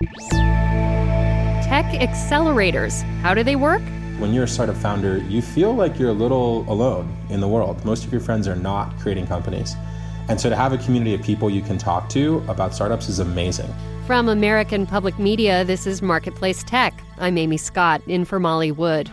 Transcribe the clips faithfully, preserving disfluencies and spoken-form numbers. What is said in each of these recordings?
Tech accelerators. How do they work? When you're a startup founder, you feel like you're a little alone in the world. Most of your friends are not creating companies. And so to have a community of people you can talk to about startups is amazing. From American Public Media, this is Marketplace Tech. I'm Amy Scott, in for Molly Wood.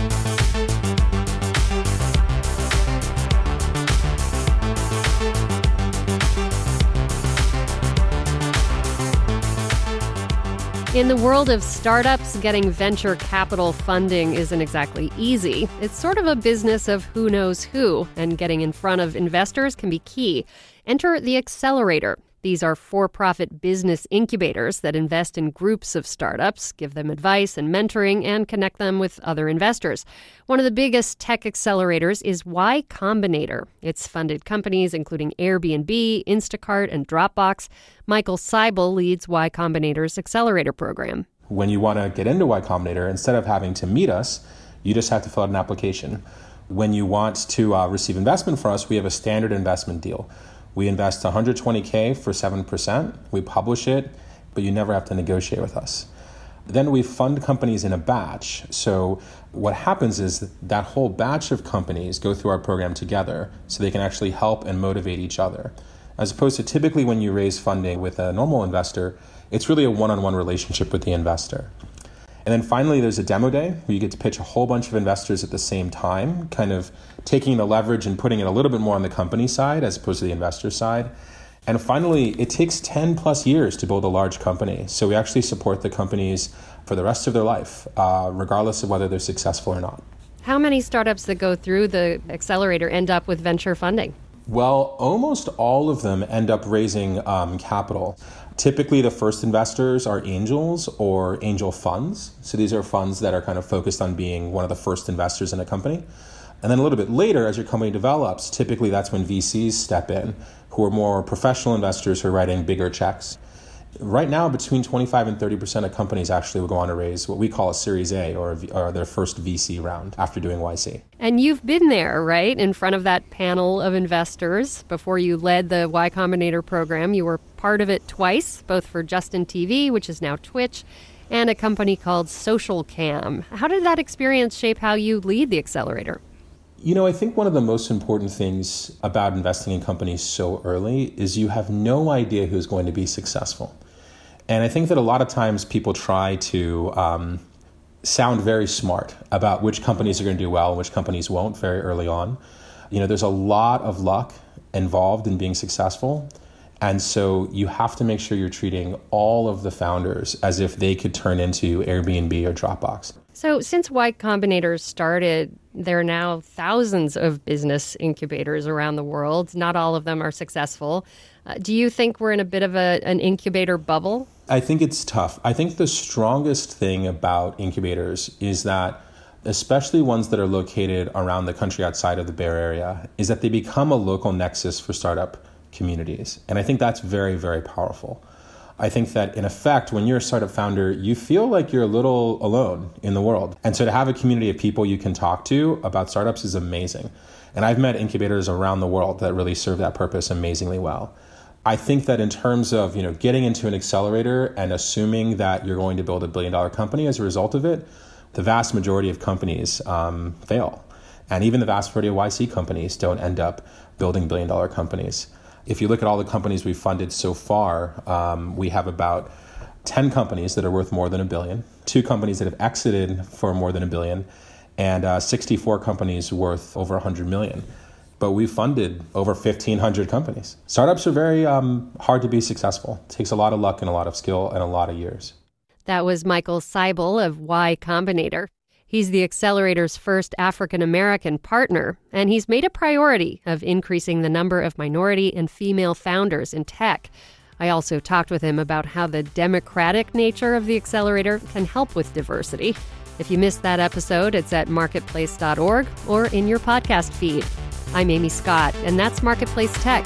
In the world of startups, getting venture capital funding isn't exactly easy. It's sort of a business of who knows who, and getting in front of investors can be key. Enter the Accelerator. These are for-profit business incubators that invest in groups of startups, give them advice and mentoring, and connect them with other investors. One of the biggest tech accelerators is Y Combinator. It's funded companies including Airbnb, Instacart, and Dropbox. Michael Seibel leads Y Combinator's accelerator program. When you want to get into Y Combinator, instead of having to meet us, you just have to fill out an application. When you want to uh, receive investment from us, we have a standard investment deal. We invest one hundred twenty thousand dollars for seven percent. We publish it, but you never have to negotiate with us. Then we fund companies in a batch. So what happens is that whole batch of companies go through our program together so they can actually help and motivate each other. As opposed to typically when you raise funding with a normal investor, it's really a one-on-one relationship with the investor. And then finally, there's a demo day where you get to pitch a whole bunch of investors at the same time, kind of taking the leverage and putting it a little bit more on the company side as opposed to the investor side. And finally, it takes ten plus years to build a large company. So we actually support the companies for the rest of their life, uh, regardless of whether they're successful or not. How many startups that go through the accelerator end up with venture funding? Well, almost all of them end up raising um, capital. Typically, the first investors are angels or angel funds. So these are funds that are kind of focused on being one of the first investors in a company. And then a little bit later, as your company develops, typically that's when V Cs step in, who are more professional investors who are writing bigger checks. Right now, between twenty-five and thirty percent of companies actually will go on to raise what we call a Series A or, a, or their first V C round after doing Y C. And you've been there, right, in front of that panel of investors. Before you led the Y Combinator program, you were part of it twice, both for Justin T V, which is now Twitch, and a company called SocialCam. How did that experience shape how you lead the accelerator? You know, I think one of the most important things about investing in companies so early is you have no idea who's going to be successful. And I think that a lot of times people try to um, sound very smart about which companies are going to do well and which companies won't very early on. You know, there's a lot of luck involved in being successful. And so you have to make sure you're treating all of the founders as if they could turn into Airbnb or Dropbox. So since Y Combinator started, there are now thousands of business incubators around the world. Not all of them are successful. Uh, do you think we're in a bit of a, an incubator bubble? I think it's tough. I think the strongest thing about incubators is that, especially ones that are located around the country outside of the Bay Area, is that they become a local nexus for startup communities. And I think that's very, very powerful. I think that, in effect, when you're a startup founder, you feel like you're a little alone in the world. And so to have a community of people you can talk to about startups is amazing. And I've met incubators around the world that really serve that purpose amazingly well. I think that in terms of, you know, getting into an accelerator and assuming that you're going to build a billion dollar company as a result of it, the vast majority of companies um, fail. And even the vast majority of Y C companies don't end up building billion dollar companies. If you look at all the companies we've funded so far, um, we have about ten companies that are worth more than a billion, two companies that have exited for more than a billion, and uh, sixty-four companies worth over one hundred million. But we've funded over fifteen hundred companies. Startups are very um, hard to be successful. It takes a lot of luck and a lot of skill and a lot of years. That was Michael Seibel of Y Combinator. He's the accelerator's first African-American partner, and he's made a priority of increasing the number of minority and female founders in tech. I also talked with him about how the democratic nature of the accelerator can help with diversity. If you missed that episode, it's at marketplace dot org or in your podcast feed. I'm Amy Scott, and that's Marketplace Tech.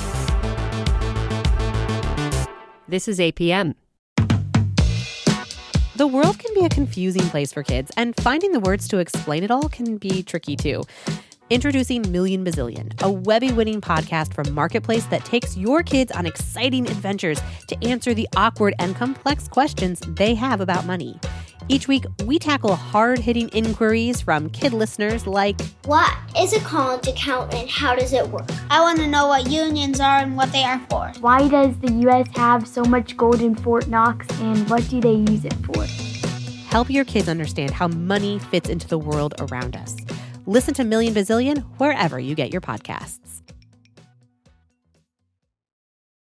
This is A P M. The world can be a confusing place for kids, and finding the words to explain it all can be tricky too. Introducing Million Bazillion, a Webby-winning podcast from Marketplace that takes your kids on exciting adventures to answer the awkward and complex questions they have about money. Each week, we tackle hard-hitting inquiries from kid listeners like, what is a college account and how does it work? I want to know what unions are and what they are for. Why does the U S have so much gold in Fort Knox and what do they use it for? Help your kids understand how money fits into the world around us. Listen to Million Bazillion wherever you get your podcasts.